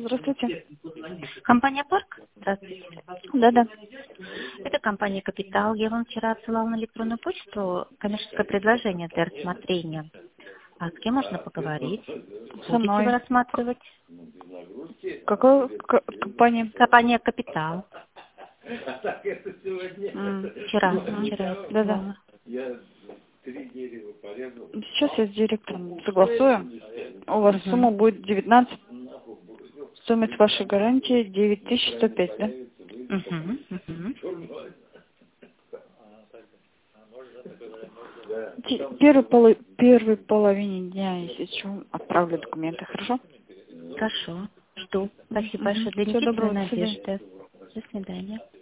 Здравствуйте. Компания «Парк»? Здравствуйте. Да-да. Это компания «Капитал». Я вам вчера отсылала на электронную почту коммерческое предложение для рассмотрения. А с кем можно поговорить? Со Будете вы мной. рассматривать? Какой компания? Компания «Капитал». Вчера Да-да. отсылала. Сейчас я с директором согласую. У вас сумма будет 19. Стоимость вашей гарантии 9105, да? Первой половине дня, если что, отправлю документы, хорошо? Хорошо. Жду. Спасибо большое для Всего доброго, до надежды. свидания. До свидания.